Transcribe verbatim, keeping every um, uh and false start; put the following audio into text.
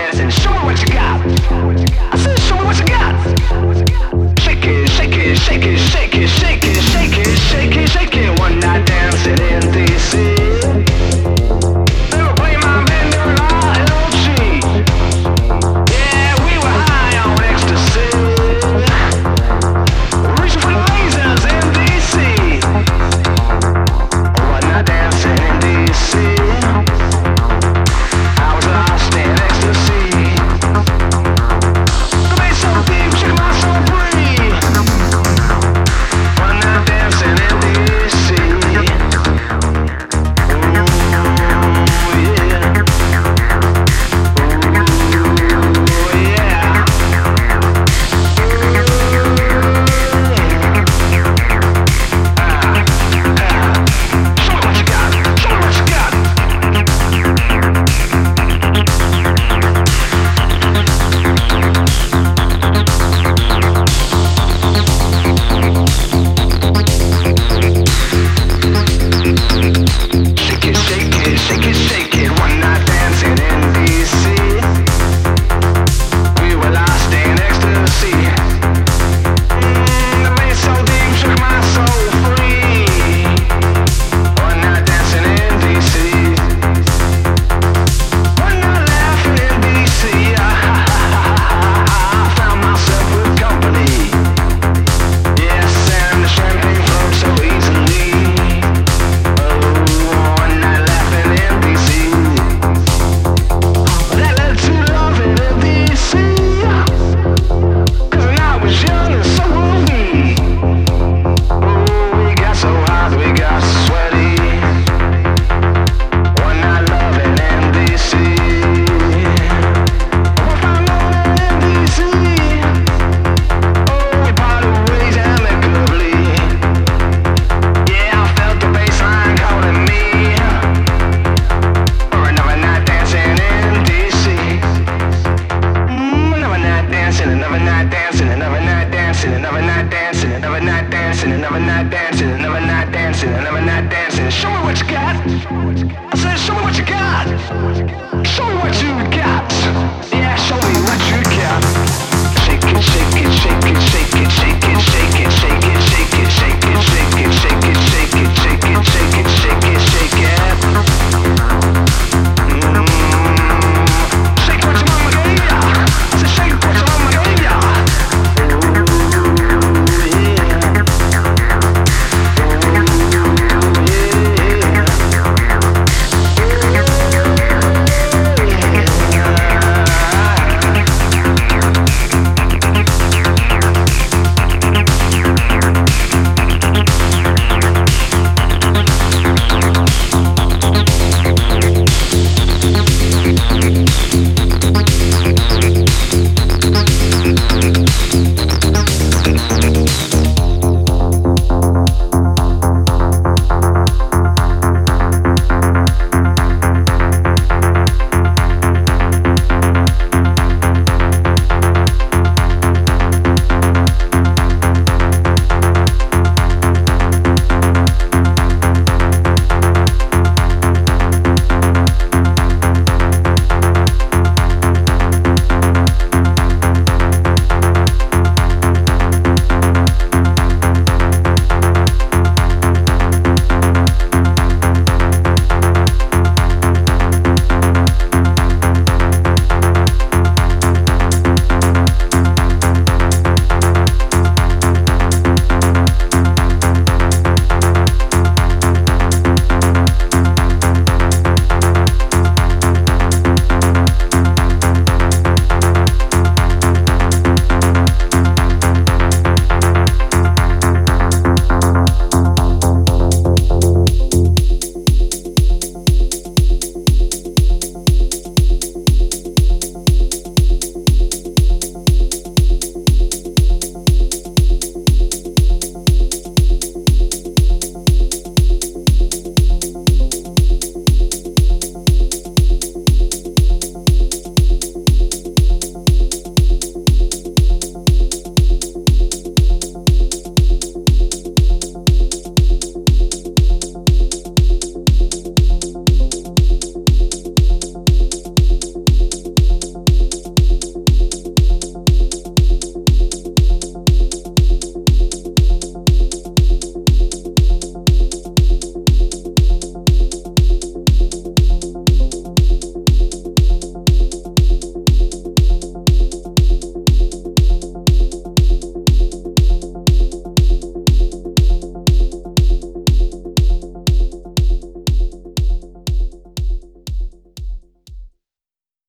dancing. Show me what you got. I said, show me what you got. Shake it, shake it, shake it, shake it, shake it, shake it, shake it, shake it. One night dancing in D C. They were playing my band during our L G. Yeah, we were high on ecstasy. Reaching for lasers in D C. One night dancing in D C. I was lost in ecstasy. The bass so deep, shook my soul free. One night dancing in D C. Ooh, yeah. Ooh, yeah. Ah, ah. Show me what you got. Show me what you got. Shake it, shake it, shake it, shake it. One night dancing in D C. We were lost in ecstasy. Mm, the bass so deep, shook my soul free. One night dancing in D C. One night laughing in D C. I found myself with company. Yes, and the champagne flowed so easily. One night laughing in D C. That led to loving in D C. Cause when I was young and so were we. Oh, we got so hot, we got sweaty. One night loving in D C. One night loving in D C. Oh, we parted ways amicably. Yeah, I felt the bassline calling me for another night dancing in D C. Mm, another night dancing, another night dancing, another night dancing, another night dancing, another night dancing, another night dancing, another night dancing, another night dancing. Show me what you got. I said, show me what you got. Show me what you got.